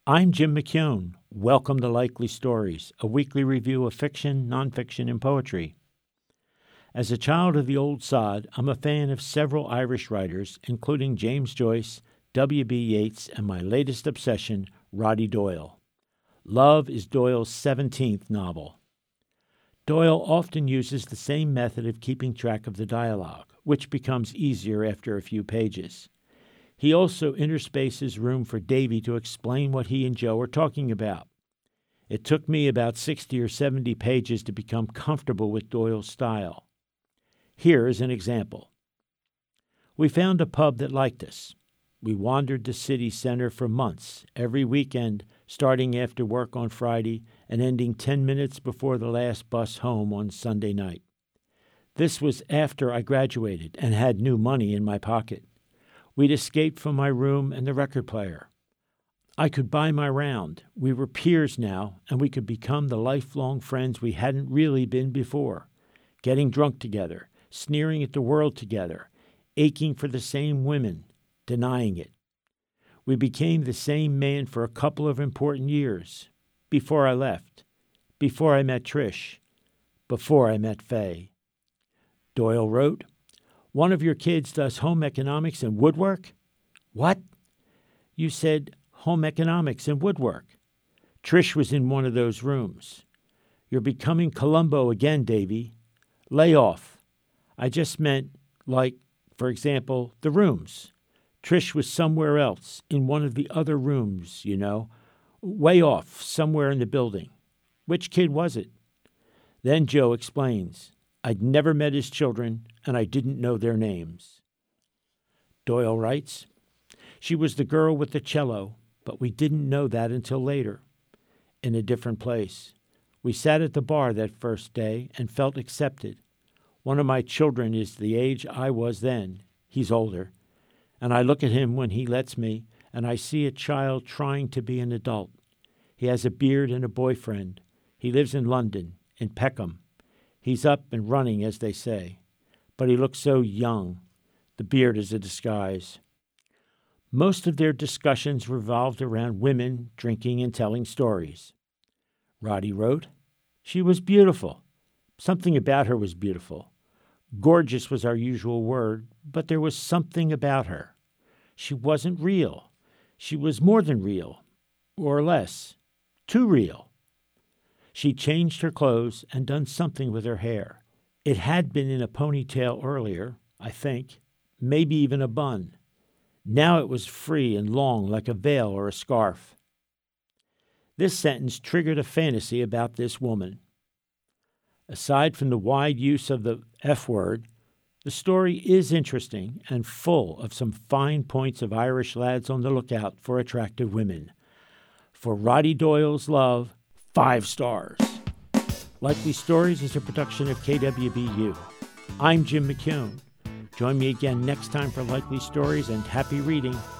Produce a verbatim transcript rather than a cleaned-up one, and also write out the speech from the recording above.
I'm Jim McKeown. Welcome to Likely Stories, a weekly review of fiction, nonfiction, and poetry. As a child of the old sod, I'm a fan of several Irish writers, including James Joyce, W B Yeats, and my latest obsession, Roddy Doyle. Love is Doyle's seventeenth novel. Doyle often uses the same method of keeping track of the dialogue, which becomes easier after a few pages. He also interspaces room for Davy to explain what he and Joe are talking about. It took me about sixty or seventy pages to become comfortable with Doyle's style. Here is an example. We found a pub that liked us. We wandered the city center for months, every weekend, starting after work on Friday and ending ten minutes before the last bus home on Sunday night. This was after I graduated and had new money in my pocket. We'd escaped from my room and the record player. I could buy my round. We were peers now, and we could become the lifelong friends we hadn't really been before, getting drunk together, sneering at the world together, aching for the same women, denying it. We became the same man for a couple of important years, before I left, before I met Trish, before I met Faye. Doyle wrote, "One of your kids does home economics and woodwork?" "What?" "You said home economics and woodwork. Trish was in one of those rooms. You're becoming Columbo again, Davy. Lay off. I just meant, like, for example, the rooms. Trish was somewhere else, in one of the other rooms, you know, way off, somewhere in the building. Which kid was it?" Then Joe explains, "I'd never met his children, and I didn't know their names." Doyle writes, "She was the girl with the cello, but we didn't know that until later. In a different place. We sat at the bar that first day and felt accepted. One of my children is the age I was then. He's older. And I look at him when he lets me, and I see a child trying to be an adult. He has a beard and a boyfriend. He lives in London, in Peckham. He's up and running, as they say. But he looks so young. The beard is a disguise." Most of their discussions revolved around women, drinking, and telling stories. Roddy wrote, "She was beautiful. Something about her was beautiful. Gorgeous was our usual word, but there was something about her. She wasn't real. She was more than real, or less, too real. She'd changed her clothes and done something with her hair. It had been in a ponytail earlier, I think, maybe even a bun. Now it was free and long like a veil or a scarf." This sentence triggered a fantasy about this woman. Aside from the wide use of the F word, the story is interesting and full of some fine points of Irish lads on the lookout for attractive women. For Roddy Doyle's Love, five stars. Likely Stories is a production of K W B U. I'm Jim McKeown. Join me again next time for Likely Stories, and happy reading.